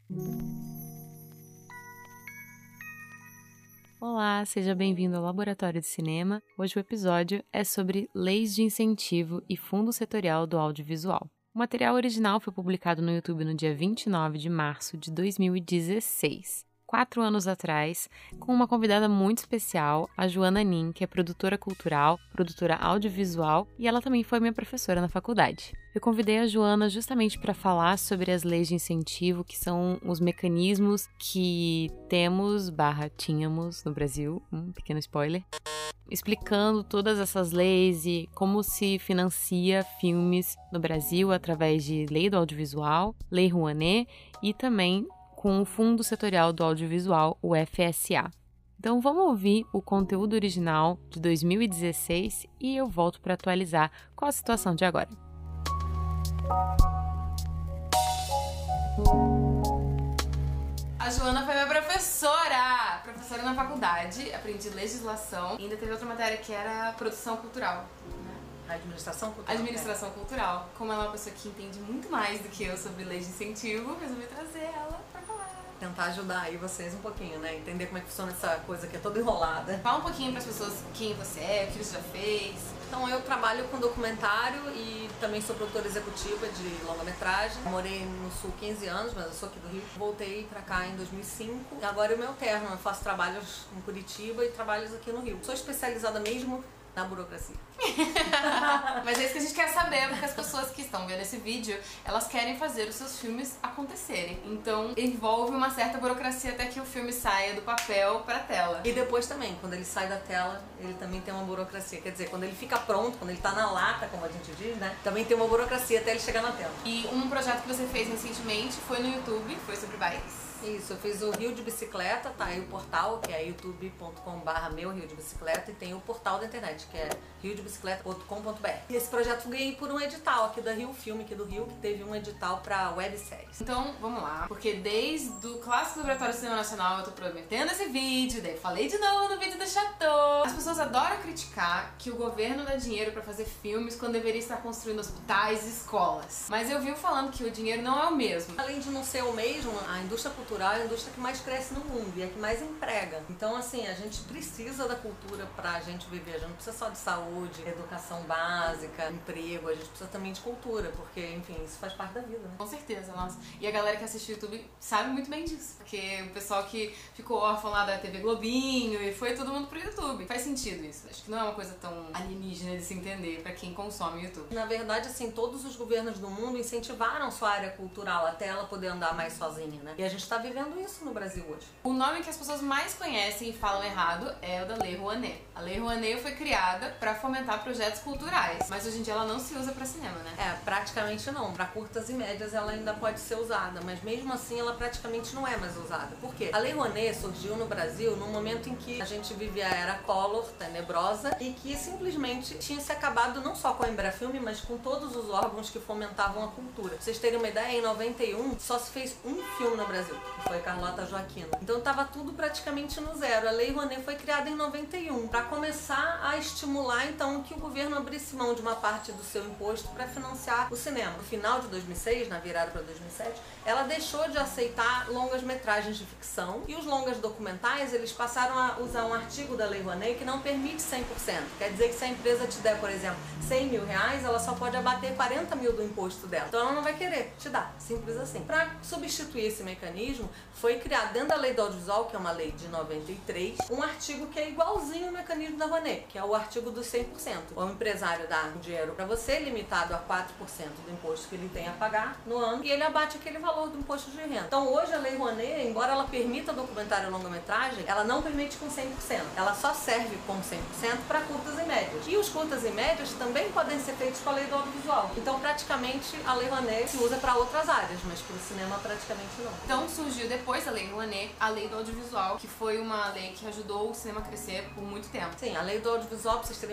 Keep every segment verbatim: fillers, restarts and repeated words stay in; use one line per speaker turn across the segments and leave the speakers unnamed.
Olá, seja bem-vindo ao Laboratório de Cinema. Hoje o episódio é sobre leis de incentivo e fundo setorial do audiovisual. O material original foi publicado no YouTube no dia vinte e nove de março de dois mil e dezesseis, quatro anos atrás, com uma convidada muito especial, a Joana Nin, que é produtora cultural, produtora audiovisual e ela também foi minha professora na faculdade. Eu convidei a Joana justamente para falar sobre as leis de incentivo, que são os mecanismos que temos, barra tínhamos no Brasil, um pequeno spoiler, explicando todas essas leis e como se financia filmes no Brasil através de Lei do Audiovisual, Lei Rouanet e também com o Fundo Setorial do Audiovisual, o F S A. Então vamos ouvir o conteúdo original de dois mil e dezesseis e eu volto para atualizar qual a situação de agora. A Joana foi minha professora, professora na faculdade, aprendi legislação e ainda teve outra matéria que era produção cultural.
Administração cultural.
Administração é. cultural. Como ela é uma pessoa que entende muito mais do que eu sobre leis de incentivo, resolvi trazer ela pra falar.
Tentar ajudar aí vocês um pouquinho, né? Entender como é que funciona essa coisa que é toda enrolada.
Fala um pouquinho pras pessoas quem você é, o que você já fez.
Então eu trabalho com documentário e também sou produtora executiva de longa-metragem. Morei no Sul quinze anos, mas eu sou aqui do Rio. Voltei pra cá em dois mil e cinco. E agora eu me alterno, eu faço trabalhos em Curitiba e trabalhos aqui no Rio. Sou especializada mesmo na burocracia.
Mas é isso que a gente quer saber, porque as pessoas que estão vendo esse vídeo, elas querem fazer os seus filmes acontecerem. Então envolve uma certa burocracia até que o filme saia do papel pra tela.
E depois também, quando ele sai da tela, ele também tem uma burocracia. Quer dizer, quando ele fica pronto, quando ele tá na lata, como a gente diz, né? Também tem uma burocracia até ele chegar na tela.
E um projeto que você fez recentemente foi no YouTube, foi sobre bikes.
Isso, eu fiz o Rio de Bicicleta, tá aí o portal, que é youtube ponto com barra meu Rio de Bicicleta, e tem o portal da internet, que é rio de bicicleta ponto com ponto b r. E esse projeto eu ganhei por um edital aqui da Rio Filme, aqui do Rio, que teve um edital pra webséries.
Então, vamos lá, porque desde o Clássico Laboratório de Cinema Nacional eu tô prometendo esse vídeo, daí falei de novo no vídeo do Chateau. As pessoas adoram criticar que o governo dá dinheiro pra fazer filmes quando deveria estar construindo hospitais e escolas. Mas eu vivo falando que o dinheiro não é o mesmo.
Além de não ser o mesmo, a indústria cultural é a indústria que mais cresce no mundo e é a que mais emprega. Então, assim, a gente precisa da cultura pra gente viver. A gente não precisa só de saúde, educação básica, emprego. A gente precisa também de cultura, porque, enfim, isso faz parte da vida, né?
Com certeza, nossa. E a galera que assiste o YouTube sabe muito bem disso. Porque o pessoal que ficou órfão lá da T V Globinho e foi todo mundo pro YouTube. Faz sentido isso. Acho que não é uma coisa tão alienígena de se entender pra quem consome o YouTube.
Na verdade, assim, todos os governos do mundo incentivaram sua área cultural até ela poder andar mais sozinha, né? E a gente tá vivendo isso no Brasil hoje.
O nome que as pessoas mais conhecem e falam errado é o da Lei Rouanet. A Lei Rouanet foi criada para fomentar projetos culturais, mas hoje em dia ela não se usa para cinema, né?
É, praticamente não. Para curtas e médias ela ainda pode ser usada, mas mesmo assim ela praticamente não é mais usada. Por quê? A Lei Rouanet surgiu no Brasil num momento em que a gente vivia a era Collor, tenebrosa, e que simplesmente tinha se acabado não só com a Embrafilme, mas com todos os órgãos que fomentavam a cultura. Pra vocês terem uma ideia, em noventa e um só se fez um filme no Brasil, que foi Carlota Joaquina. Então tava tudo praticamente no zero. A Lei Rouanet foi criada em noventa e um para começar a estimular então que o governo abrisse mão de uma parte do seu imposto para financiar o cinema. No final de dois mil e seis, na virada para dois mil e sete, ela deixou de aceitar longas metragens de ficção e os longas documentais eles passaram a usar um artigo da Lei Rouanet que não permite cem por cento. Quer dizer que se a empresa te der, por exemplo, cem mil reais, ela só pode abater quarenta mil do imposto dela. Então ela não vai querer te dar, simples assim. Para substituir esse mecanismo, foi criado dentro da Lei do Audiovisual, que é uma lei de noventa e três, um artigo que é igualzinho ao mecanismo da Rouanet, que é o artigo dos cem por cento. O empresário dá um dinheiro para você, limitado a quatro por cento do imposto que ele tem a pagar no ano, e ele abate aquele valor do imposto de renda. Então hoje a Lei Rouanet, embora ela permita documentário e longa-metragem, ela não permite com cem por cento. Ela só serve com cem por cento para curtas e médias. E os curtas e médias também podem ser feitos com a Lei do Audiovisual. Então praticamente a Lei Rouanet se usa para outras áreas, mas para o cinema praticamente não.
Então surgiu depois da Lei Rouanet a Lei do Audiovisual, que foi uma lei que ajudou o cinema a crescer por muito tempo.
Sim, a Lei do Audiovisual, pra vocês terem uma ideia,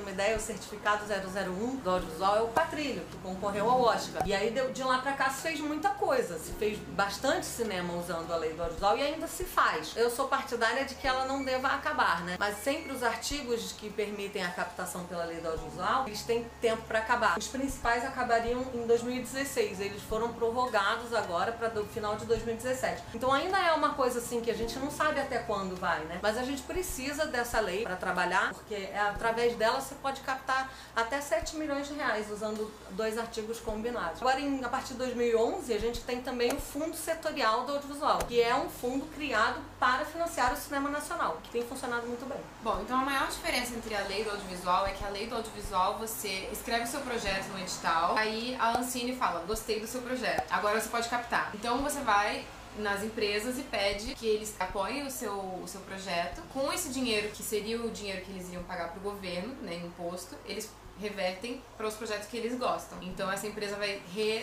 certificado zero zero um do audiovisual é o Patrilho, que concorreu ao Oscar. E aí de lá pra cá se fez muita coisa, se fez bastante cinema usando a lei do audiovisual e ainda se faz. Eu sou partidária de que ela não deva acabar, né? Mas sempre os artigos que permitem a captação pela lei do audiovisual, eles têm tempo pra acabar. Os principais acabariam em dois mil e dezesseis, eles foram prorrogados agora para o final de dois mil e dezessete. Então ainda é uma coisa assim que a gente não sabe até quando vai, né? Mas a gente precisa dessa lei para trabalhar, porque é, através dela você pode captar até sete milhões de reais usando dois artigos combinados. Agora, em, a partir de dois mil e onze, a gente tem também o Fundo Setorial do Audiovisual, que é um fundo criado para financiar o cinema nacional, que tem funcionado muito bem.
Bom, então a maior diferença entre a lei do audiovisual é que a lei do audiovisual você escreve o seu projeto no edital, aí a Ancine fala, gostei do seu projeto, agora você pode captar. Então você vai nas empresas e pede que eles apoiem o seu, o seu projeto. Com esse dinheiro, que seria o dinheiro que eles iriam pagar para o governo, né, imposto, eles revertem para os projetos que eles gostam. Então essa empresa vai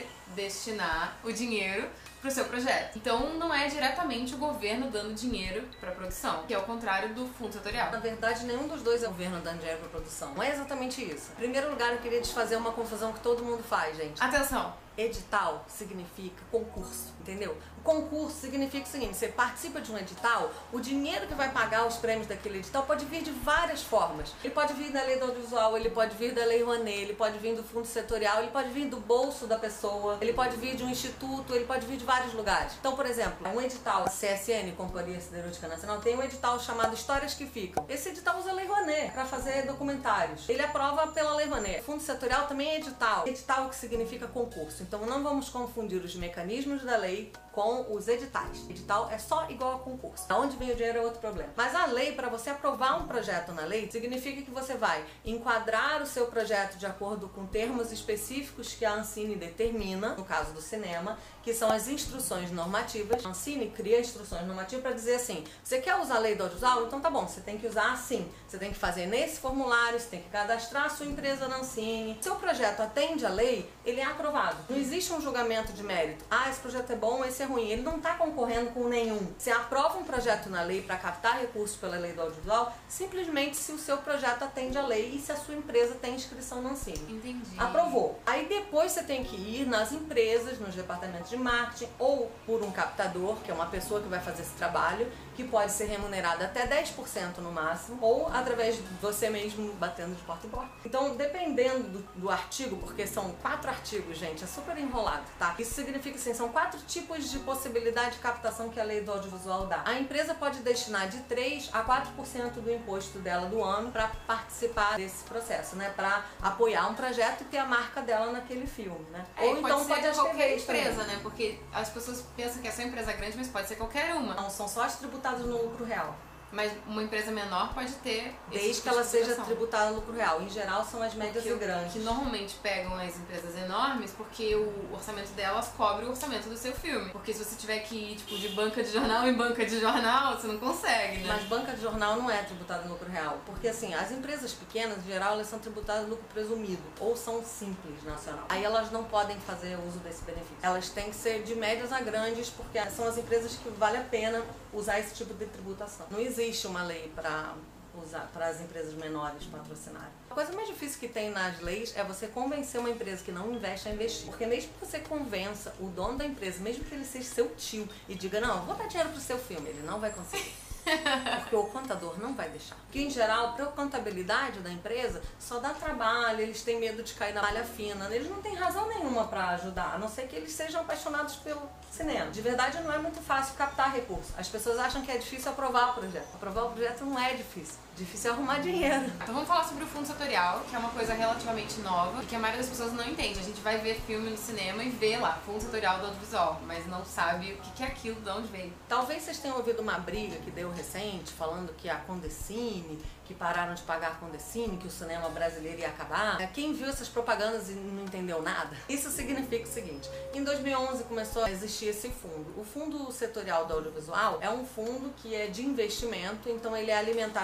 redestinar o dinheiro para o seu projeto. Então não é diretamente o governo dando dinheiro para a produção, que é o contrário do fundo setorial.
Na verdade, nenhum dos dois é o governo dando dinheiro para a produção. Não é exatamente isso. Em primeiro lugar, eu queria desfazer uma confusão que todo mundo faz, gente.
Atenção!
Edital significa concurso, entendeu? O concurso significa o seguinte, você participa de um edital, o dinheiro que vai pagar os prêmios daquele edital pode vir de várias formas. Ele pode vir da lei do audiovisual, ele pode vir da lei Rouanet, ele pode vir do fundo setorial, ele pode vir do bolso da pessoa, ele pode vir de um instituto, ele pode vir de vários lugares. Então, por exemplo, um edital, a C S N, Companhia Siderúrgica Nacional, tem um edital chamado Histórias que Ficam. Esse edital usa a lei Rouanet para fazer documentários. Ele aprova pela lei Rouanet. O fundo setorial também é edital. Edital que significa concurso. Então não vamos confundir os mecanismos da lei com os editais. Edital é só igual a concurso. Aonde vem o dinheiro é outro problema. Mas a lei, para você aprovar um projeto na lei, significa que você vai enquadrar o seu projeto de acordo com termos específicos que a Ancine determina, no caso do cinema, que são as instruções normativas. A Ancine cria instruções normativas para dizer assim, você quer usar a lei do audiovisual? Então tá bom, você tem que usar assim. Você tem que fazer nesse formulário, você tem que cadastrar a sua empresa na Ancine. Seu projeto atende à lei, ele é aprovado. Não existe um julgamento de mérito. Ah, esse projeto é bom, esse é ruim. Ele não está concorrendo com nenhum. Você aprova um projeto na lei para captar recursos pela lei do audiovisual simplesmente se o seu projeto atende à lei e se a sua empresa tem inscrição na Ancine.
Entendi.
Aprovou. Aí depois você tem que ir nas empresas, nos departamentos de marketing ou por um captador, que é uma pessoa que vai fazer esse trabalho, que pode ser remunerada até dez por cento no máximo, ou através de você mesmo batendo de porta em porta. Então, dependendo do, do artigo, porque são quatro artigos, gente, é super enrolado, tá? Isso significa assim, são quatro tipos de possibilidade de captação que a lei do audiovisual dá. A empresa pode destinar de três a quatro por cento do imposto dela do ano para participar desse processo, né? Para apoiar um projeto e ter a marca dela naquele filme, né?
É,
ou então pode
ser qualquer empresa,
também,
né? Porque as pessoas pensam que é só empresa grande, mas pode ser qualquer uma.
Não, são só as tributadas no lucro real.
Mas uma empresa menor pode ter...
Desde que ela seja tributada no lucro real. Em geral, são as médias e grandes.
Que normalmente pegam as empresas enormes porque o orçamento delas cobre o orçamento do seu filme. Porque se você tiver que ir, tipo, de banca de jornal em banca de jornal, você não consegue, né?
Mas banca de jornal não é tributada no lucro real. Porque, assim, as empresas pequenas, em geral, elas são tributadas no lucro presumido. Ou são simples nacional. Aí elas não podem fazer uso desse benefício. Elas têm que ser de médias a grandes, porque são as empresas que vale a pena usar esse tipo de tributação. Não existe uma lei para usar para as empresas menores patrocinarem. A coisa mais difícil que tem nas leis é você convencer uma empresa que não investe a investir. Porque mesmo que você convença o dono da empresa, mesmo que ele seja seu tio e diga, não, vou dar dinheiro pro seu filme, ele não vai conseguir. Porque o contador não vai deixar. Porque, em geral, para a contabilidade da empresa, só dá trabalho, eles têm medo de cair na malha fina. Eles não têm razão nenhuma para ajudar, a não ser que eles sejam apaixonados pelo cinema. De verdade, não é muito fácil captar recursos. As pessoas acham que é difícil aprovar o projeto. Aprovar o projeto não é difícil. Difícil é arrumar dinheiro.
Então vamos falar sobre o fundo setorial, que é uma coisa relativamente nova e que a maioria das pessoas não entende. A gente vai ver filme no cinema e vê lá, fundo setorial do audiovisual, mas não sabe o que é aquilo, de onde veio.
Talvez vocês tenham ouvido uma briga que deu recente, falando que a Condecine, que pararam de pagar a Condecine, que o cinema brasileiro ia acabar. Quem viu essas propagandas e não entendeu nada? Isso significa o seguinte, em dois mil e onze começou a existir esse fundo. O fundo setorial do audiovisual é um fundo que é de investimento, então ele é alimentado por vários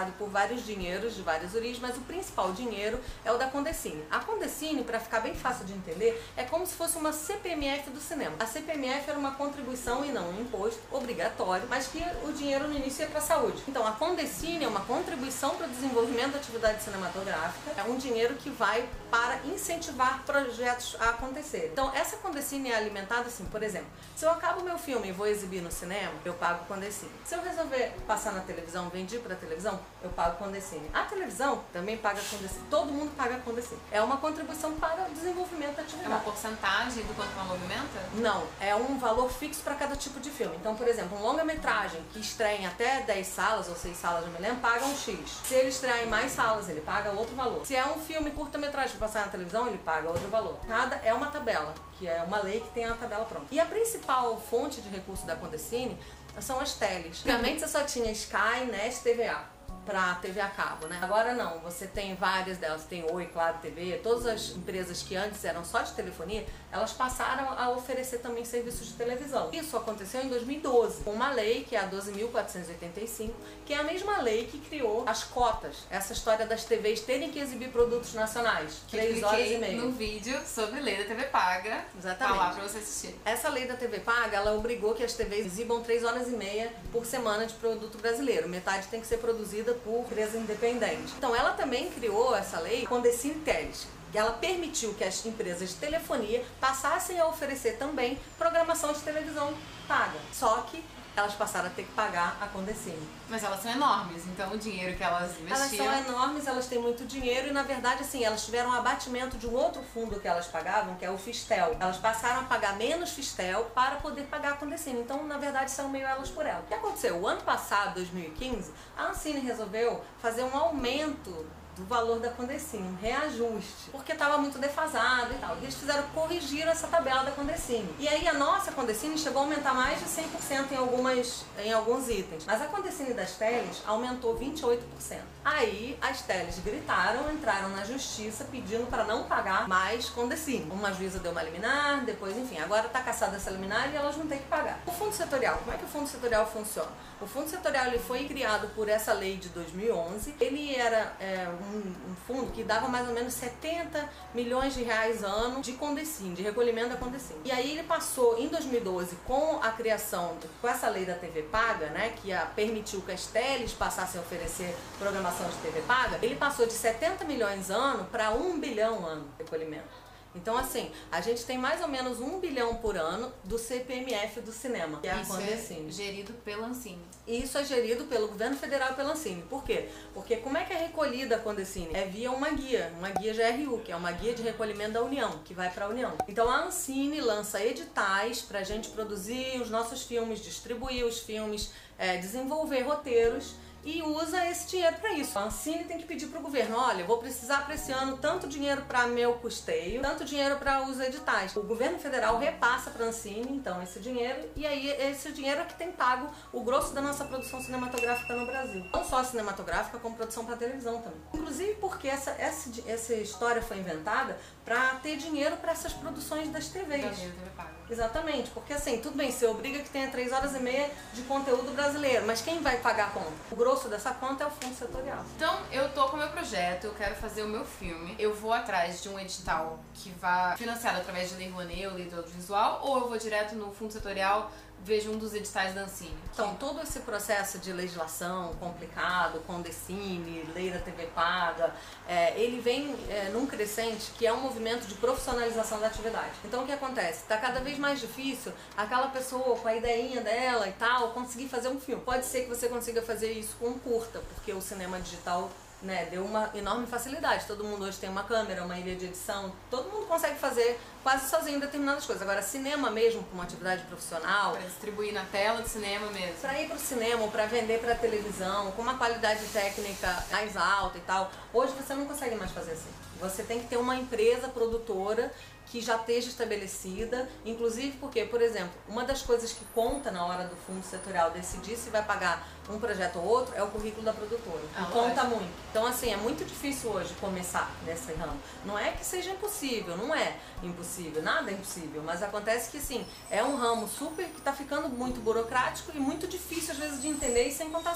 vários dinheiros de várias origens, mas o principal dinheiro é o da Condecine. A Condecine, para ficar bem fácil de entender, é como se fosse uma C P M F do cinema. A C P M F era uma contribuição e não um imposto obrigatório, mas que o dinheiro no início ia para a saúde. Então a Condecine é uma contribuição para o desenvolvimento da atividade cinematográfica, é um dinheiro que vai para incentivar projetos a acontecerem. Então essa Condecine é alimentada assim, por exemplo, se eu acabo meu filme e vou exibir no cinema, eu pago Condecine. Se eu resolver passar na televisão, vendi para a televisão, eu pago Condecine. A televisão também paga Condecine. Todo mundo paga Condecine. É uma contribuição para o desenvolvimento da atividade.
É uma porcentagem do quanto ela movimenta?
Não, é um valor fixo para cada tipo de filme. Então, por exemplo, um longa-metragem que estreia em até dez salas ou seis salas, não me lembro, paga um X. Se ele estrear em mais salas, ele paga outro valor. Se é um filme curta-metragem que passar na televisão, ele paga outro valor. Cada é uma tabela, que é uma lei que tem a tabela pronta. E a principal fonte de recurso da Condecine são as teles. Antigamente você só tinha Sky, Net, T V A para T V a cabo, né? Agora não, você tem várias delas, tem Oi, Claro T V, todas as empresas que antes eram só de telefonia, elas passaram a oferecer também serviços de televisão. Isso aconteceu em dois mil e doze, com uma lei, que é a doze mil quatrocentos e oitenta e cinco, que é a mesma lei que criou as cotas, essa história das T Vs terem que exibir produtos nacionais,
que
três horas e meia.
no vídeo sobre lei da T V Paga.
Exatamente.
Tá lá pra você assistir.
Essa lei da T V Paga, ela obrigou que as T Vs exibam três horas e meia por semana de produto brasileiro. Metade tem que ser produzida por empresa independente. Então ela também criou essa lei Condecine Teles. Ela permitiu que as empresas de telefonia passassem a oferecer também programação de televisão paga. Só que elas passaram a ter que pagar a Condecine.
Mas elas são enormes, então o dinheiro que elas investiam...
Elas são enormes, elas têm muito dinheiro e, na verdade, assim, elas tiveram um abatimento de um outro fundo que elas pagavam, que é o Fistel. Elas passaram a pagar menos Fistel para poder pagar a Condecine. Então, na verdade, são meio elas por elas. O que aconteceu? O ano passado, dois mil e quinze, a Ancine resolveu fazer um aumento do valor da Condecine, um reajuste, porque estava muito defasado e tal. E eles fizeram corrigir essa tabela da Condecine. E aí a nossa Condecine chegou a aumentar mais de cem por cento em, algumas, em alguns itens. Mas a Condecine das teles aumentou vinte e oito por cento. Aí as teles gritaram, entraram na justiça pedindo para não pagar mais Condecine. Uma juíza deu uma liminar, depois, enfim, agora está cassada essa liminar e elas não têm que pagar. O fundo setorial, como é que o fundo setorial funciona? O fundo setorial ele foi criado por essa lei de dois mil e onze. Ele era é, um, um fundo que dava mais ou menos setenta milhões de reais ano de Condecine, de recolhimento da Condecine. E aí ele passou em dois mil e doze com a criação, com essa lei da T V Paga, né, que a, permitiu que as teles passassem a oferecer programação de T V Paga, ele passou de setenta milhões ano para um bilhão ano de recolhimento. Então, assim, a gente tem mais ou menos um bilhão por ano do C P M F do cinema, que é a Condecine.
Isso é gerido pela Ancine.
Isso é gerido pelo governo federal e pela Ancine. Por quê? Porque como é que é recolhida a Condecine? É via uma guia, uma guia G R U, que é uma guia de recolhimento da União, que vai para a União. Então a Ancine lança editais para a gente produzir os nossos filmes, distribuir os filmes, é, desenvolver roteiros, e usa esse dinheiro para isso. A Ancine tem que pedir para o governo, olha, eu vou precisar para esse ano tanto dinheiro para meu custeio, tanto dinheiro para os editais. O governo federal repassa para a Ancine, então, esse dinheiro, e aí esse dinheiro é que tem pago o grosso da nossa produção cinematográfica no Brasil. Não só cinematográfica, como produção para televisão também. Inclusive porque essa, essa, essa história foi inventada para ter dinheiro para essas produções das T Vs.
Da T V Paga.
Exatamente, porque assim, tudo bem, você obriga que tenha três horas e meia de conteúdo brasileiro, mas quem vai pagar a conta? O grosso dessa conta é o fundo setorial.
Então, eu tô com o meu projeto, eu quero fazer o meu filme, eu vou atrás de um edital que vá financiado através de Lei Rouanet ou Lei do Audiovisual, ou eu vou direto no fundo setorial, vejo um dos editais da Ancine.
Então, todo esse processo de legislação complicado, Condecine, Lei da T V Paga, é, ele vem é, num crescente que é um movimento de profissionalização da atividade. Então, o que acontece? Está cada vez mais difícil aquela pessoa com a ideinha dela e tal conseguir fazer um filme. Pode ser que você consiga fazer isso com um curta, porque o cinema digital, né, deu uma enorme facilidade. Todo mundo hoje tem uma câmera, uma ilha de edição, todo mundo consegue fazer quase sozinho determinadas coisas. Agora, cinema mesmo, como atividade profissional,
para distribuir na tela do cinema mesmo,
para ir para o cinema ou para vender para televisão, com uma qualidade técnica mais alta e tal, hoje você não consegue mais fazer assim. Você tem que ter uma empresa produtora que já esteja estabelecida, inclusive porque, por exemplo, uma das coisas que conta na hora do fundo setorial decidir se vai pagar um projeto ou outro é o currículo da produtora.
Ah,
conta muito. Então, assim, é muito difícil hoje começar nesse ramo. Não é que seja impossível, não é impossível, nada é impossível, mas acontece que, assim, é um ramo super que está ficando muito burocrático e muito difícil, às vezes, de entender, e sem contar, assim,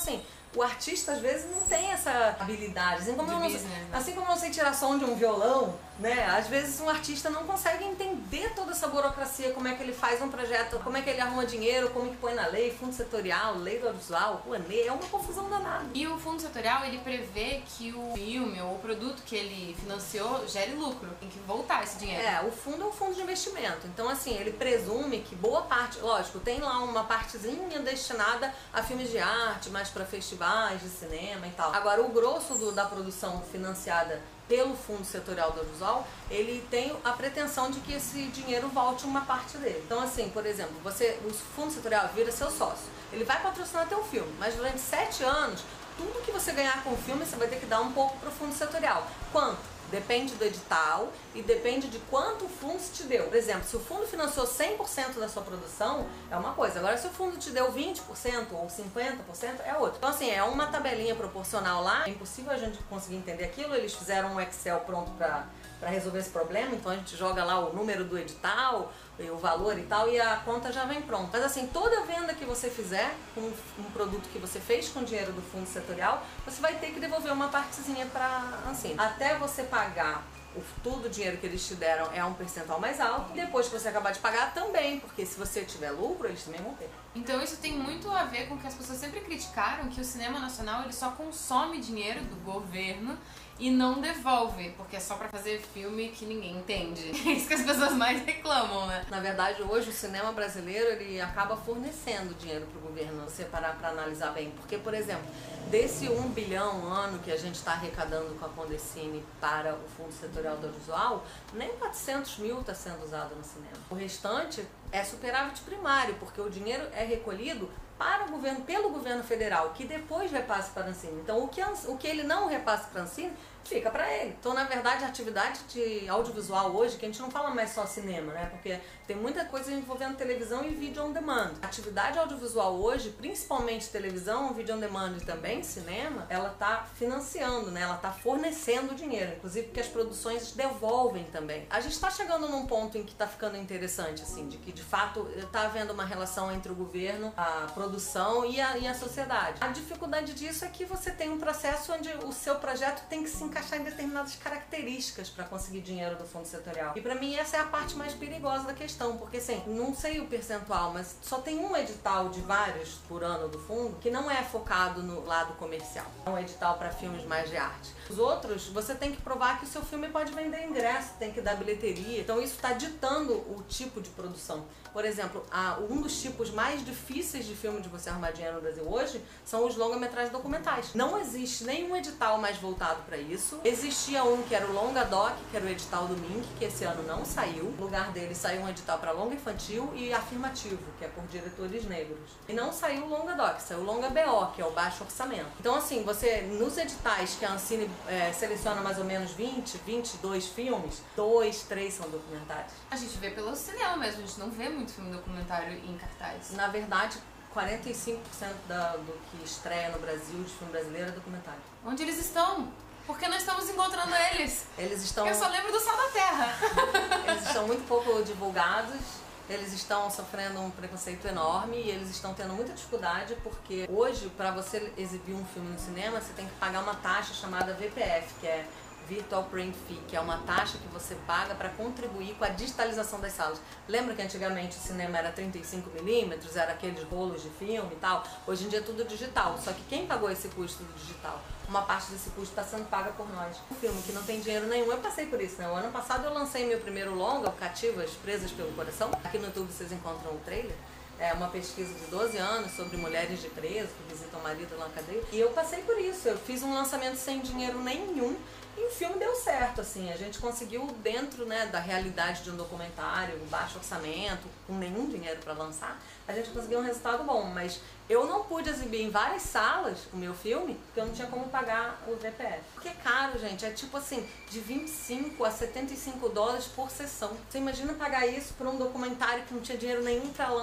o artista às vezes não tem essa habilidade. Assim como, eu não,
business, né?
assim como eu não sei tirar som de um violão, né? Às vezes um artista não consegue entender toda essa burocracia, como é que ele faz um projeto, como é que ele arruma dinheiro, como é que põe na lei, fundo setorial, lei do audiovisual, Rouanet, é uma confusão danada.
E o fundo setorial, ele prevê que o filme ou o produto que ele financiou gere lucro, tem que voltar esse dinheiro.
É, o fundo é um fundo de investimento, então assim, ele presume que boa parte, lógico, tem lá uma partezinha destinada a filmes de arte, mais para festivais de cinema e tal. Agora, o grosso do, da produção financiada pelo Fundo Setorial do Audiovisual, ele tem a pretensão de que esse dinheiro volte uma parte dele. Então assim, por exemplo, você, o Fundo Setorial vira seu sócio, ele vai patrocinar teu filme, mas durante sete anos, tudo que você ganhar com o filme, você vai ter que dar um pouco para o Fundo Setorial. Quanto? Depende do edital e depende de quanto o fundo te deu. Por exemplo, se o fundo financiou cem por cento da sua produção, é uma coisa. Agora, se o fundo te deu vinte por cento ou cinquenta por cento, é outra. Então, assim, é uma tabelinha proporcional lá. É impossível a gente conseguir entender aquilo. Eles fizeram um Excel pronto para para resolver esse problema. Então, a gente joga lá o número do edital, o valor e tal, e a conta já vem pronta. Mas, assim, toda venda que você fizer com um produto que você fez com dinheiro do fundo setorial, você vai ter que devolver uma partezinha para a Ancine. Até você pagar o, tudo o dinheiro que eles te deram é um percentual mais alto. Depois que você acabar de pagar, também, porque se você tiver lucro, eles também vão ter.
Então isso tem muito a ver com que as pessoas sempre criticaram, que o cinema nacional ele só consome dinheiro do governo e não devolve, porque é só pra fazer filme que ninguém entende. É isso que as pessoas mais reclamam, né?
Na verdade, hoje o cinema brasileiro ele acaba fornecendo dinheiro pro governo, se parar pra analisar bem. Porque, por exemplo, desse um bilhão ano que a gente está arrecadando com a Condecine para o Fundo Setorial do Audiovisual, nem quatrocentos mil está sendo usado no cinema. O restante é superávit primário, porque o dinheiro é recolhido para o governo, pelo governo federal, que depois repassa para a Ancine. Então, o que, o que ele não repassa para a Ancine, fica para ele. Então, na verdade, a atividade de audiovisual hoje, que a gente não fala mais só cinema, né? Porque tem muita coisa envolvendo televisão e vídeo on demand. A atividade audiovisual hoje, principalmente televisão, vídeo on demand e também cinema, ela está financiando, né? Ela está fornecendo dinheiro, inclusive porque as produções devolvem também. A gente está chegando num ponto em que está ficando interessante, assim, de que de fato está havendo uma relação entre o governo, a produção e a, e a sociedade. A dificuldade disso é que você tem um processo onde o seu projeto tem que se encaixar em determinadas características para conseguir dinheiro do fundo setorial. E para mim essa é a parte mais perigosa da questão, porque assim, não sei o percentual, mas só tem um edital de vários por ano do fundo que não é focado no lado comercial. É um edital para filmes mais de arte. Os outros, você tem que provar que o seu filme pode vender ingresso, tem que dar bilheteria. Então isso está ditando o tipo de produção. Por exemplo, a, um dos tipos mais difíceis de filme de você arrumar dinheiro no Brasil hoje são os longa-metragens documentais. Não existe nenhum edital mais voltado para isso. Existia um que era o Longa Doc, que era o edital do Mink, que esse ano não saiu. No lugar dele saiu um edital para longa infantil e afirmativo, que é por diretores negros. E não saiu o Longa Doc, saiu o Longa B O, que é o baixo orçamento. Então assim, você nos editais que a Ancine é, seleciona mais ou menos vinte, vinte e dois filmes, dois, três são documentários.
A gente vê pelo cinema mesmo, a gente não vê muito filme documentário em cartaz.
Na verdade, quarenta e cinco por cento da, do que estreia no Brasil de filme brasileiro é documentário.
Onde eles estão? Porque nós estamos encontrando eles.
Eles estão...
Eu só lembro do Sal da Terra.
Eles estão muito pouco divulgados, eles estão sofrendo um preconceito enorme e eles estão tendo muita dificuldade porque hoje, para você exibir um filme no cinema, você tem que pagar uma taxa chamada V P F, que é Virtual Print Fee, que é uma taxa que você paga para contribuir com a digitalização das salas. Lembra que antigamente o cinema era trinta e cinco milímetros, era aqueles rolos de filme e tal? Hoje em dia é tudo digital, só que quem pagou esse custo do digital? Uma parte desse custo está sendo paga por nós. Um filme que não tem dinheiro nenhum, eu passei por isso, né? O ano passado eu lancei meu primeiro longa, Cativas Presas pelo Coração. Aqui no YouTube vocês encontram o trailer. É uma pesquisa de doze anos sobre mulheres de preso que visitam o marido na cadeia. E eu passei por isso. Eu fiz um lançamento sem dinheiro nenhum e o filme deu certo, assim. A gente conseguiu, dentro, né, da realidade de um documentário, um baixo orçamento, com nenhum dinheiro para lançar, a gente conseguiu um resultado bom. Mas eu não pude exibir em várias salas o meu filme porque eu não tinha como pagar o V P F. Porque é caro, gente. É tipo assim, de vinte e cinco a setenta e cinco dólares por sessão. Você imagina pagar isso por um documentário que não tinha dinheiro nenhum para lançar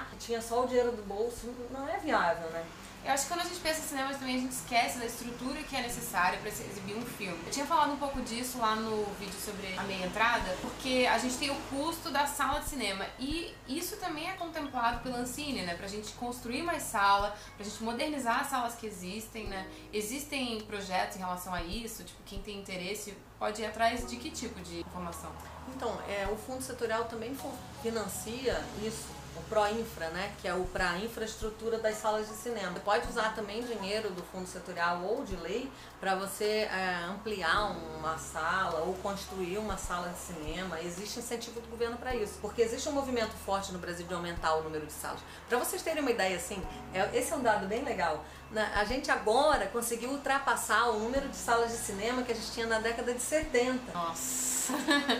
lá, tinha só o dinheiro do bolso, não é viável, né?
Eu acho que quando a gente pensa em cinema também a gente esquece da estrutura que é necessária para se exibir um filme. Eu tinha falado um pouco disso lá no vídeo sobre a meia entrada, porque a gente tem o custo da sala de cinema e isso também é contemplado pela Ancine, né? Pra gente construir mais sala, pra gente modernizar as salas que existem, né? Existem projetos em relação a isso, tipo, quem tem interesse pode ir atrás de que tipo de informação?
Então, é, o Fundo Setorial também financia isso. O Proinfra, né, que é o para infraestrutura das salas de cinema. Você pode usar também dinheiro do Fundo Setorial ou de lei para você é, ampliar uma sala ou construir uma sala de cinema. Existe incentivo do governo para isso, porque existe um movimento forte no Brasil de aumentar o número de salas. Para vocês terem uma ideia, assim, é, esse é um dado bem legal. A gente agora conseguiu ultrapassar o número de salas de cinema que a gente tinha na década de setenta.
Nossa!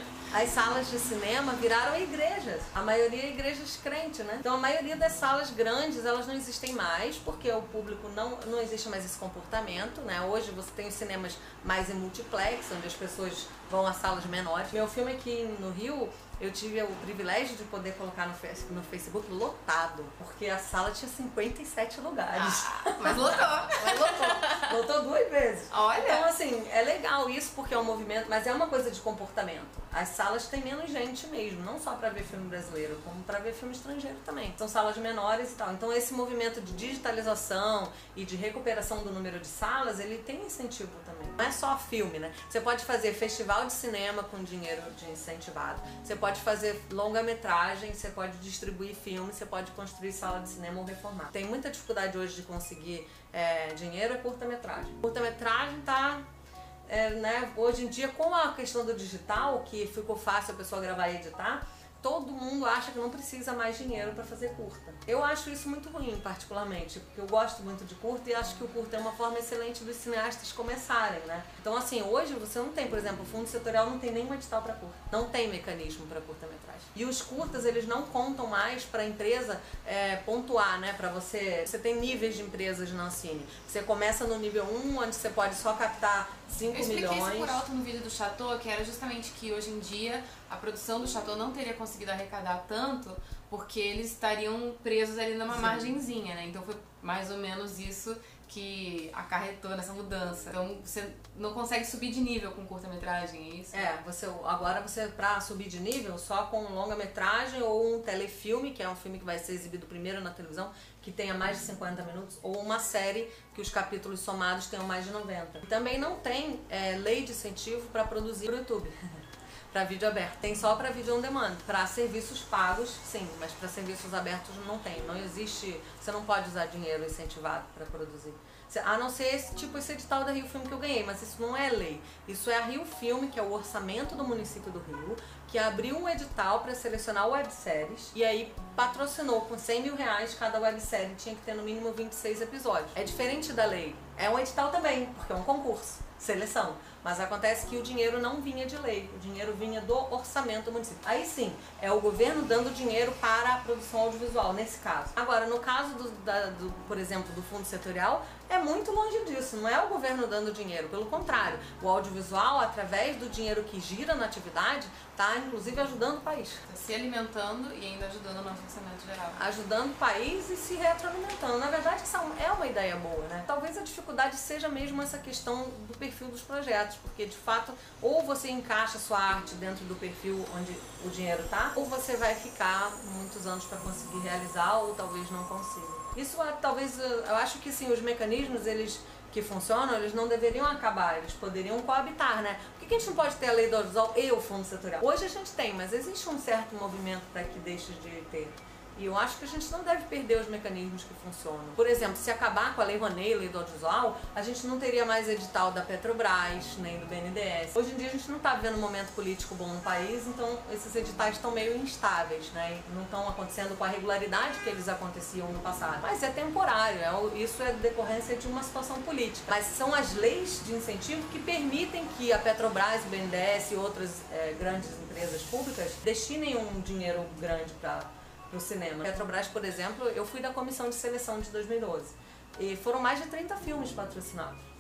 As salas de cinema viraram igrejas, a maioria é igrejas crentes, né? Então a maioria das salas grandes, elas não existem mais, porque o público não, não existe mais esse comportamento, né? Hoje você tem os cinemas mais em multiplex, onde as pessoas vão a salas menores. Meu filme aqui no Rio, eu tive o privilégio de poder colocar no, no Facebook lotado, porque a sala tinha cinquenta e sete lugares.
Ah, mas lotou!
Mas lotou. Lotou duas vezes.
Olha!
Então, assim, é legal isso porque é um movimento, mas é uma coisa de comportamento. As salas têm menos gente mesmo, não só para ver filme brasileiro, como para ver filme estrangeiro também. São salas menores e tal. Então, esse movimento de digitalização e de recuperação do número de salas, ele tem incentivo também. Não é só filme, né? Você pode fazer festival de cinema com dinheiro de incentivado. Você pode fazer longa-metragem, você pode distribuir filme, você pode construir sala de cinema ou reformar. Tem muita dificuldade hoje de conseguir é, dinheiro é curta-metragem. Curta-metragem tá... É, né, hoje em dia, com a questão do digital, que ficou fácil a pessoa gravar e editar, todo mundo acha que não precisa mais dinheiro para fazer curta. Eu acho isso muito ruim, particularmente, porque eu gosto muito de curta e acho que o curta é uma forma excelente dos cineastas começarem, né? Então, assim, hoje você não tem, por exemplo, o Fundo Setorial não tem nenhum edital para curta. Não tem mecanismo para curta-metragem. E os curtas, eles não contam mais para a empresa é, pontuar, né? Para você... Você tem níveis de empresas na Ancine. Você começa no nível um, onde você pode só captar cinco milhões.
Eu expliquei isso por alto no vídeo do Chateau, que era justamente que hoje em dia a produção do Chateau não teria conseguido arrecadar tanto porque eles estariam presos ali numa Sim. margenzinha, né? Então foi mais ou menos isso que acarretou nessa mudança. Então você não consegue subir de nível com curta-metragem, é isso?
É, você, agora você, pra subir de nível, só com longa-metragem ou um telefilme, que é um filme que vai ser exibido primeiro na televisão, que tenha mais de cinquenta minutos, ou uma série que os capítulos somados tenham mais de noventa. E também não tem é, lei de incentivo para produzir pro YouTube. Para vídeo aberto. Tem só para vídeo on demand. Para serviços pagos, sim, mas para serviços abertos não tem. Não existe, você não pode usar dinheiro incentivado para produzir. A não ser esse tipo esse edital da Rio Filme que eu ganhei, mas isso não é lei. Isso é a Rio Filme, que é o orçamento do município do Rio, que abriu um edital para selecionar webséries e aí patrocinou com cem mil reais cada websérie, tinha que ter no mínimo vinte e seis episódios. É diferente da lei. É um edital também, porque é um concurso, seleção. Mas acontece que o dinheiro não vinha de lei, o dinheiro vinha do orçamento do município. Aí sim, é o governo dando dinheiro para a produção audiovisual, nesse caso. Agora, no caso, do, da, do, por exemplo, do Fundo Setorial, é muito longe disso, não é o governo dando dinheiro, pelo contrário. O audiovisual, através do dinheiro que gira na atividade, está inclusive ajudando o país.
Está se alimentando e ainda ajudando o nosso orçamento geral.
Ajudando o país e se retroalimentando. Na verdade, isso é uma ideia boa, né? Talvez a dificuldade seja mesmo essa questão do perfil dos projetos, porque de fato, ou você encaixa a sua arte dentro do perfil onde o dinheiro está, ou você vai ficar muitos anos para conseguir realizar, ou talvez não consiga. Isso é, talvez, eu acho que sim, os mecanismos, eles que funcionam, eles não deveriam acabar, eles poderiam coabitar, né? Por que a gente não pode ter a lei do audiovisual e o Fundo Setorial? Hoje a gente tem, mas existe um certo movimento para que deixe de ter. E eu acho que a gente não deve perder os mecanismos que funcionam. Por exemplo, se acabar com a Lei Rouanet, a Lei do Audiovisual, a gente não teria mais edital da Petrobras, nem do B N D E S. Hoje em dia a gente não está vivendo um momento político bom no país, então esses editais estão meio instáveis, né? Não estão acontecendo com a regularidade que eles aconteciam no passado. Mas é temporário, é, isso é decorrência de uma situação política. Mas são as leis de incentivo que permitem que a Petrobras, o B N D E S e outras é, grandes empresas públicas destinem um dinheiro grande para o cinema. Petrobras, por exemplo, eu fui da comissão de seleção de dois mil e doze e foram mais de trinta filmes patrocinados.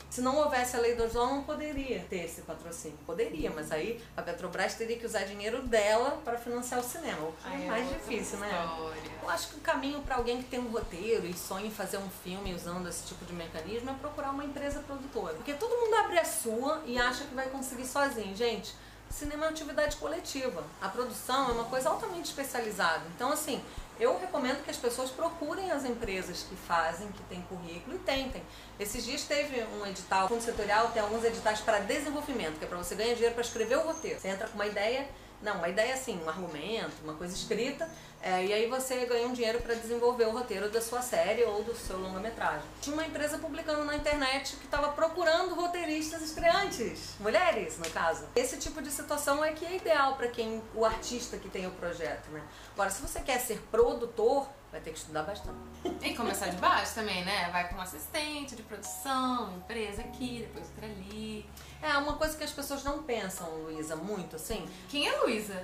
Se não houvesse a lei do audiovisual, não poderia ter esse patrocínio. Poderia, mas aí a Petrobras teria que usar dinheiro dela para financiar o cinema, o que é mais difícil, né? Eu acho que o caminho para alguém que tem um roteiro e sonha em fazer um filme usando esse tipo de mecanismo é procurar uma empresa produtora. Porque todo mundo abre a sua e acha que vai conseguir sozinho. Gente, cinema é uma atividade coletiva. A produção é uma coisa altamente especializada. Então, assim, eu recomendo que as pessoas procurem as empresas que fazem, que têm currículo e tentem. Esses dias teve um edital, fundo setorial tem alguns editais para desenvolvimento, que é para você ganhar dinheiro para escrever o roteiro. Você entra com uma ideia, não, uma ideia assim, um argumento, uma coisa escrita, é, e aí você ganha um dinheiro para desenvolver o roteiro da sua série ou do seu longa-metragem. Tinha uma empresa publicando na internet que estava procurando roteiristas estreantes, mulheres, no caso. Esse tipo de situação é que é ideal para quem, o artista que tem o projeto, né? Agora, se você quer ser produtor, vai ter que estudar bastante.
E começar de baixo também, né? Vai com um assistente de produção, empresa aqui, depois outra ali.
É, uma coisa que as pessoas não pensam, Luísa, muito assim.
Quem é Luísa?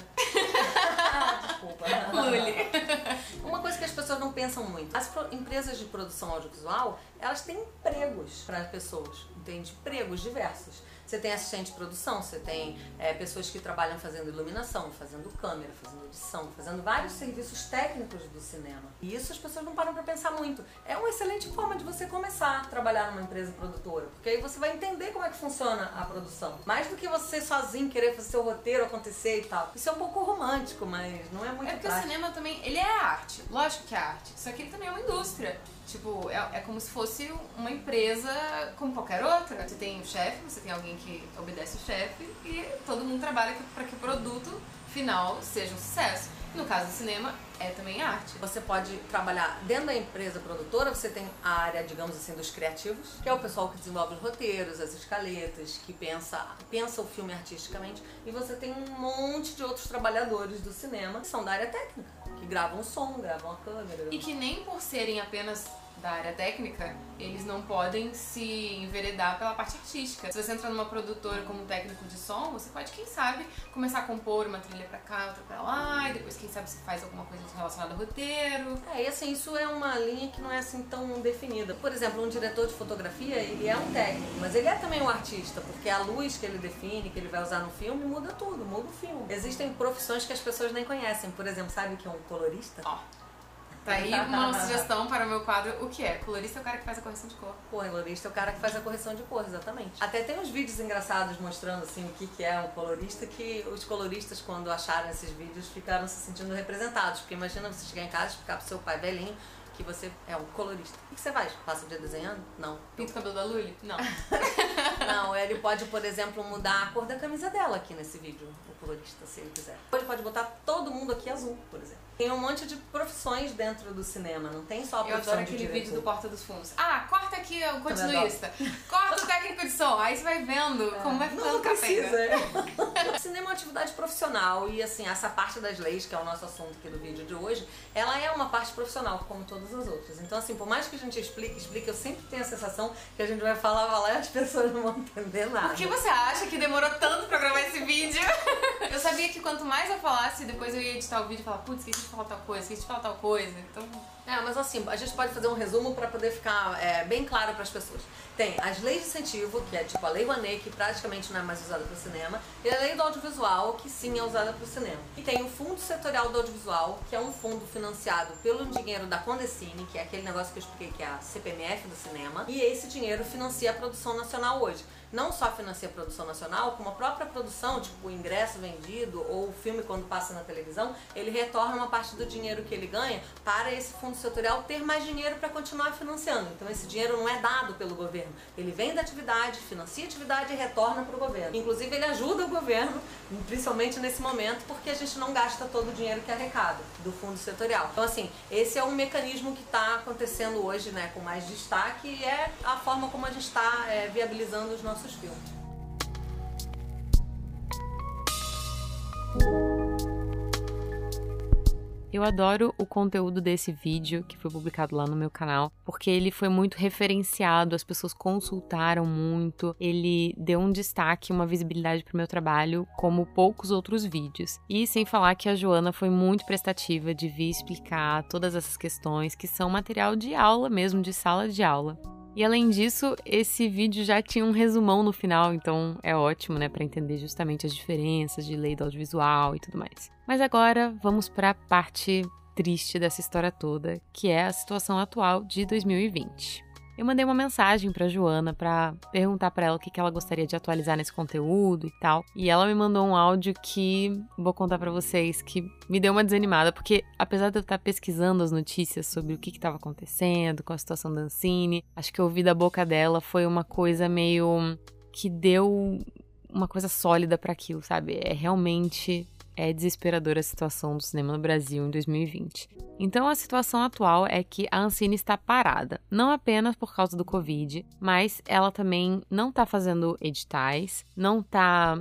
Ah, desculpa.
Luli.
Uma coisa que as pessoas não pensam muito. As empresas de produção audiovisual, elas têm empregos para as pessoas, entende? Empregos diversos. Você tem assistente de produção, você tem é, pessoas que trabalham fazendo iluminação, fazendo câmera, fazendo edição, fazendo vários serviços técnicos do cinema. E isso as pessoas não param para pensar muito. É uma excelente forma de você começar a trabalhar numa empresa produtora, porque aí você vai entender como é que funciona a produção. Mais do que você sozinho querer fazer seu roteiro acontecer e tal. Isso é um pouco romântico, mas não é muito
É porque
prático.
o cinema também, ele é arte, lógico que é arte, só que ele também é uma indústria. Tipo, é, é como se fosse uma empresa como qualquer outra. Você tem o chefe, você tem alguém que obedece o chefe e todo mundo trabalha para que o produto final seja um sucesso. No caso do cinema, é também arte.
Você pode trabalhar dentro da empresa produtora, você tem a área, digamos assim, dos criativos, que é o pessoal que desenvolve os roteiros, as escaletas, que pensa, pensa o filme artisticamente, e você tem um monte de outros trabalhadores do cinema que são da área técnica, que gravam o som, gravam a câmera.
E que nem por serem apenas da área técnica, eles não podem se enveredar pela parte artística. Se você entra numa produtora como técnico de som, você pode, quem sabe, começar a compor uma trilha pra cá, outra pra lá, e depois, quem sabe, você faz alguma coisa relacionada ao roteiro.
É, e assim, isso é uma linha que não é assim tão definida. Por exemplo, um diretor de fotografia, ele é um técnico, mas ele é também um artista, porque a luz que ele define, que ele vai usar no filme, muda tudo, muda o filme. Existem profissões que as pessoas nem conhecem. Por exemplo, sabe o que é um colorista?
Ó. Tá aí uma sugestão para o meu quadro. O que é? Colorista é o cara que faz a correção de cor.
Colorista é o cara que faz a correção de cor, exatamente. Até tem uns vídeos engraçados mostrando assim o que que é um colorista, que os coloristas, quando acharam esses vídeos, ficaram se sentindo representados. Porque imagina você chegar em casa e explicar pro seu pai velhinho que você é um colorista. O que você faz? Passa o dia desenhando? Não.
Pinta o cabelo da Luli? Não.
Não, ele pode, por exemplo, mudar a cor da camisa dela aqui nesse vídeo, o colorista, se ele quiser. Ele pode botar todo mundo aqui azul, por exemplo. Tem um monte de profissões dentro do cinema, não tem só a
Eu
profissão
adoro
de
aquele
diretor.
vídeo do Porta dos Fundos. Ah, corta aqui o continuista. Corta o técnico de som. Aí você vai vendo é. como vai ficando
Não precisa.
capenga.
O cinema é uma atividade profissional e, assim, essa parte das leis, que é o nosso assunto aqui do vídeo de hoje, ela é uma parte profissional, como todas as outras. Então, assim, por mais que a gente explique, explique, eu sempre tenho a sensação que a gente vai falar, falar e as pessoas não vão entender nada.
Por que você acha que demorou tanto pra gravar esse vídeo? Eu sabia que quanto mais eu falasse, depois eu ia editar o vídeo e falar, putz, esqueci de falar tal coisa, esqueci de falar tal coisa. Então...
É, mas assim, a gente pode fazer um resumo para poder ficar é, bem claro para as pessoas. Tem as leis de incentivo, que é tipo a Lei Rouanet, que praticamente não é mais usada para o cinema, e a Lei do Audiovisual, que sim é usada para o cinema. E tem o Fundo Setorial do Audiovisual, que é um fundo financiado pelo dinheiro da Condecine, que é aquele negócio que eu expliquei que é a C P M F do cinema, e esse dinheiro financia a produção nacional hoje. Não só financia a produção nacional, como a própria produção, tipo o ingresso vendido ou o filme quando passa na televisão, ele retorna uma parte do dinheiro que ele ganha para esse fundo setorial ter mais dinheiro para continuar financiando. Então esse dinheiro não é dado pelo governo, ele vem da atividade, financia a atividade e retorna para o governo. Inclusive ele ajuda o governo, principalmente nesse momento, porque a gente não gasta todo o dinheiro que é arrecada do fundo setorial. Então assim, esse é um mecanismo que está acontecendo hoje, né, com mais destaque, e é a forma como a gente está é, viabilizando os nossos filmes.
Eu adoro o conteúdo desse vídeo que foi publicado lá no meu canal, porque ele foi muito referenciado, as pessoas consultaram muito, ele deu um destaque, uma visibilidade pro meu trabalho como poucos outros vídeos. E sem falar que a Joana foi muito prestativa de vir explicar todas essas questões que são material de aula mesmo, de sala de aula. E além disso, esse vídeo já tinha um resumão no final, então é ótimo, né, para entender justamente as diferenças de lei do audiovisual e tudo mais. Mas agora vamos para a parte triste dessa história toda, que é a situação atual de dois mil e vinte. Eu mandei uma mensagem pra Joana pra perguntar pra ela o que ela gostaria de atualizar nesse conteúdo e tal. E ela me mandou um áudio que vou contar pra vocês, que me deu uma desanimada, porque apesar de eu estar pesquisando as notícias sobre o que estava acontecendo com a situação da Ancine, acho que ouvir da boca dela foi uma coisa meio que deu uma coisa sólida pra aquilo, sabe? É realmente... É desesperadora a situação do cinema no Brasil em dois mil e vinte. Então a situação atual é que a Ancine está parada, não apenas por causa do Covid, mas ela também não está fazendo editais, não está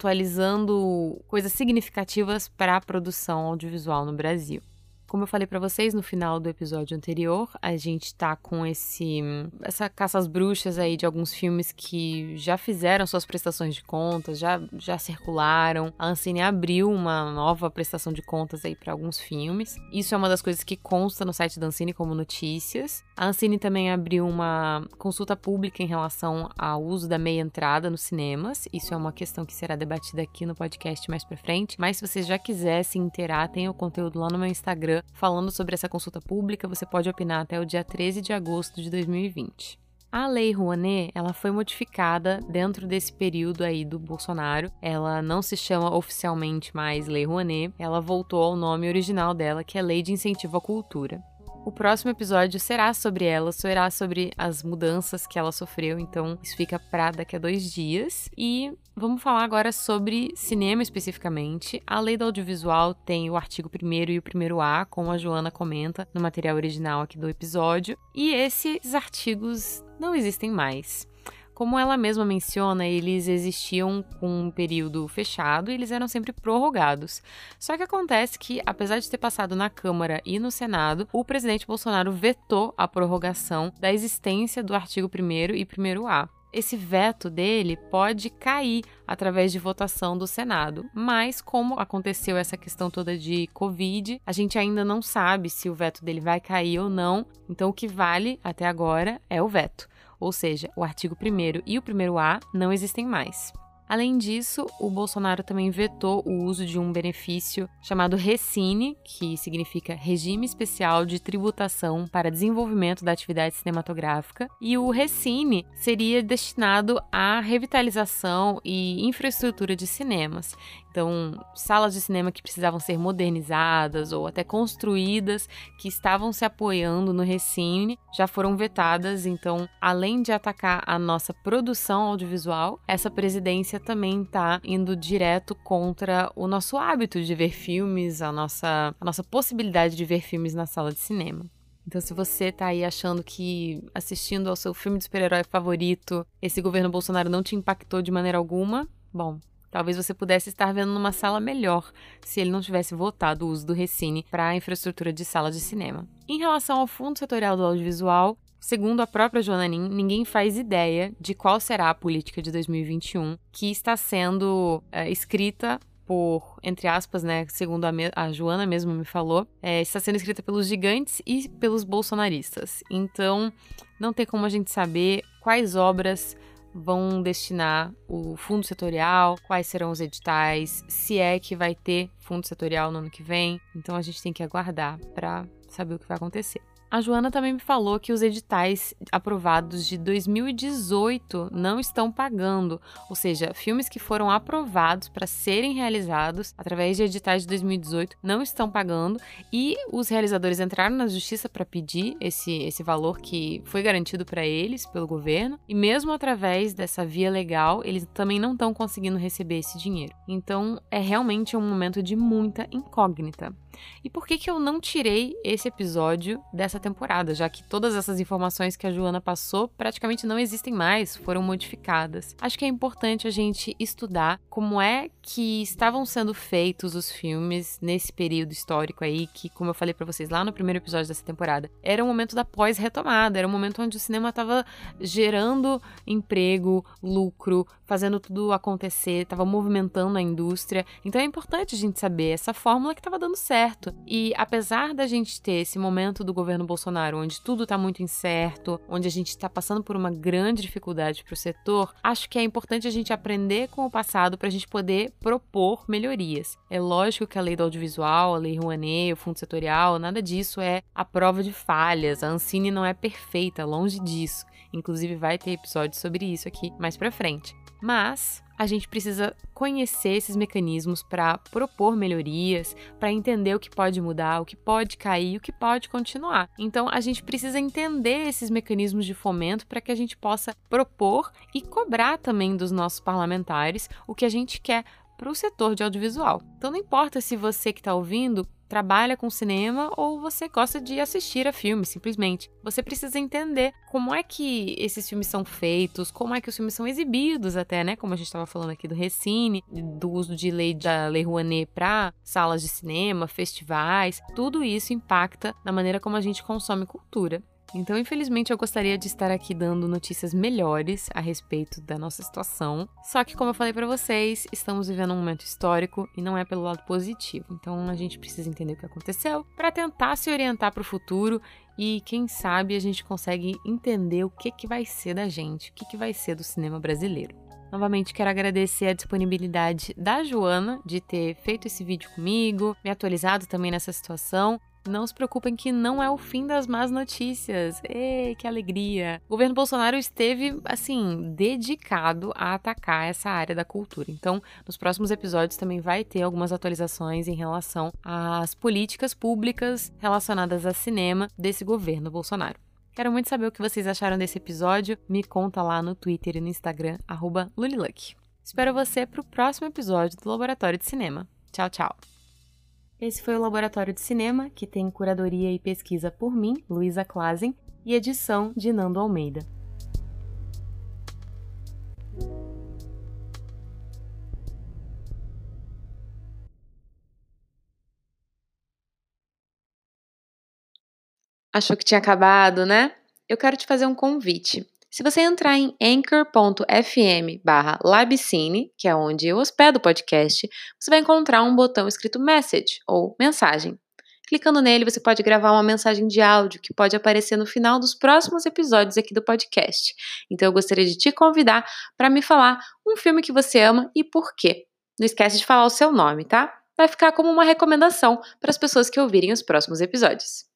atualizando coisas significativas para a produção audiovisual no Brasil. Como eu falei pra vocês no final do episódio anterior, a gente tá com esse, essa caça às bruxas aí de alguns filmes que já fizeram suas prestações de contas, já, já circularam. A Ancine abriu uma nova prestação de contas aí pra alguns filmes. Isso é uma das coisas que consta no site da Ancine como notícias. A Ancine também abriu uma consulta pública em relação ao uso da meia entrada nos cinemas. Isso é uma questão que será debatida aqui no podcast mais pra frente. Mas se você já quiser se inteirar, tem o conteúdo lá no meu Instagram falando sobre essa consulta pública. Você pode opinar até o dia treze de agosto de dois mil e vinte. A Lei Rouanet, ela foi modificada dentro desse período aí do Bolsonaro. Ela não se chama oficialmente mais Lei Rouanet, ela voltou ao nome original dela, que é Lei de Incentivo à Cultura. O próximo episódio será sobre ela, será sobre as mudanças que ela sofreu, então isso fica pra daqui a dois dias. E vamos falar agora sobre cinema especificamente. A Lei do Audiovisual tem o artigo primeiro e o primeiro A, como a Joana comenta no material original aqui do episódio, e esses artigos não existem mais. Como ela mesma menciona, eles existiam com um período fechado e eles eram sempre prorrogados. Só que acontece que, apesar de ter passado na Câmara e no Senado, o presidente Bolsonaro vetou a prorrogação da existência do artigo primeiro e primeiro A. Esse veto dele pode cair através de votação do Senado, mas como aconteceu essa questão toda de Covid, a gente ainda não sabe se o veto dele vai cair ou não, então o que vale até agora é o veto. Ou seja, o artigo primeiro e o primeiro A não existem mais. Além disso, o Bolsonaro também vetou o uso de um benefício chamado Recine, que significa Regime Especial de Tributação para Desenvolvimento da Atividade Cinematográfica, e o Recine seria destinado à revitalização e infraestrutura de cinemas. Então, salas de cinema que precisavam ser modernizadas ou até construídas, que estavam se apoiando no Recine, já foram vetadas. Então, além de atacar a nossa produção audiovisual, essa presidência também está indo direto contra o nosso hábito de ver filmes, a nossa, a nossa possibilidade de ver filmes na sala de cinema. Então, se você tá aí achando que assistindo ao seu filme de super-herói favorito, esse governo Bolsonaro não te impactou de maneira alguma, bom, talvez você pudesse estar vendo numa sala melhor se ele não tivesse votado o uso do Recine para a infraestrutura de sala de cinema. Em relação ao Fundo Setorial do Audiovisual, segundo a própria Joana Nin, ninguém faz ideia de qual será a política de dois mil e vinte e um que está sendo é, escrita por, entre aspas, né, segundo a, me- a Joana mesmo me falou, é, está sendo escrita pelos gigantes e pelos bolsonaristas. Então, não tem como a gente saber quais obras vão destinar o fundo setorial, quais serão os editais, se é que vai ter fundo setorial no ano que vem. Então a gente tem que aguardar para saber o que vai acontecer. A Joana também me falou que os editais aprovados de dois mil e dezoito não estão pagando, ou seja, filmes que foram aprovados para serem realizados através de editais de dois mil e dezoito não estão pagando, e os realizadores entraram na justiça para pedir esse, esse valor que foi garantido para eles pelo governo, e mesmo através dessa via legal, eles também não estão conseguindo receber esse dinheiro. Então, é realmente um momento de muita incógnita. E por que que eu não tirei esse episódio dessa temporada, já que todas essas informações que a Joana passou praticamente não existem mais, foram modificadas? Acho que é importante a gente estudar como é que estavam sendo feitos os filmes nesse período histórico aí, que, como eu falei pra vocês lá no primeiro episódio dessa temporada, era um momento da pós-retomada, era um momento onde o cinema estava gerando emprego, lucro, fazendo tudo acontecer, estava movimentando a indústria. Então é importante a gente saber essa fórmula que estava dando certo. certo. E apesar da gente ter esse momento do governo Bolsonaro, onde tudo está muito incerto, onde a gente está passando por uma grande dificuldade para o setor, acho que é importante a gente aprender com o passado para a gente poder propor melhorias. É lógico que a lei do audiovisual, a lei Rouanet, o fundo setorial, nada disso é a prova de falhas. A Ancine não é perfeita, longe disso. Inclusive vai ter episódio sobre isso aqui mais pra frente. Mas a gente precisa conhecer esses mecanismos para propor melhorias, para entender o que pode mudar, o que pode cair, o que pode continuar. Então a gente precisa entender esses mecanismos de fomento para que a gente possa propor e cobrar também dos nossos parlamentares o que a gente quer para o setor de audiovisual. Então não importa se você que está ouvindo trabalha com cinema ou você gosta de assistir a filmes, simplesmente. Você precisa entender como é que esses filmes são feitos, como é que os filmes são exibidos até, né? Como a gente estava falando aqui do Recine, do uso de lei da Lei Rouanet para salas de cinema, festivais. Tudo isso impacta na maneira como a gente consome cultura. Então, infelizmente, eu gostaria de estar aqui dando notícias melhores a respeito da nossa situação. Só que, como eu falei para vocês, estamos vivendo um momento histórico e não é pelo lado positivo. Então, a gente precisa entender o que aconteceu para tentar se orientar para o futuro e, quem sabe, a gente consegue entender o que, que vai ser da gente, o que, que vai ser do cinema brasileiro. Novamente, quero agradecer a disponibilidade da Joana de ter feito esse vídeo comigo, me atualizado também nessa situação. Não se preocupem que não é o fim das más notícias. Ei, que alegria! O governo Bolsonaro esteve, assim, dedicado a atacar essa área da cultura. Então, nos próximos episódios também vai ter algumas atualizações em relação às políticas públicas relacionadas a cinema desse governo Bolsonaro. Quero muito saber o que vocês acharam desse episódio. Me conta lá no Twitter e no Instagram, arroba luliluck. Espero você para o próximo episódio do Laboratório de Cinema. Tchau, tchau! Esse foi o Laboratório de Cinema, que tem curadoria e pesquisa por mim, Luísa Klazen, e edição de Nando Almeida. Achou que tinha acabado, né? Eu quero te fazer um convite. Se você entrar em anchor.fm barra labcine, que é onde eu hospedo o podcast, você vai encontrar um botão escrito Message, ou Mensagem. Clicando nele, você pode gravar uma mensagem de áudio que pode aparecer no final dos próximos episódios aqui do podcast. Então eu gostaria de te convidar para me falar um filme que você ama e por quê. Não esquece de falar o seu nome, tá? Vai ficar como uma recomendação para as pessoas que ouvirem os próximos episódios.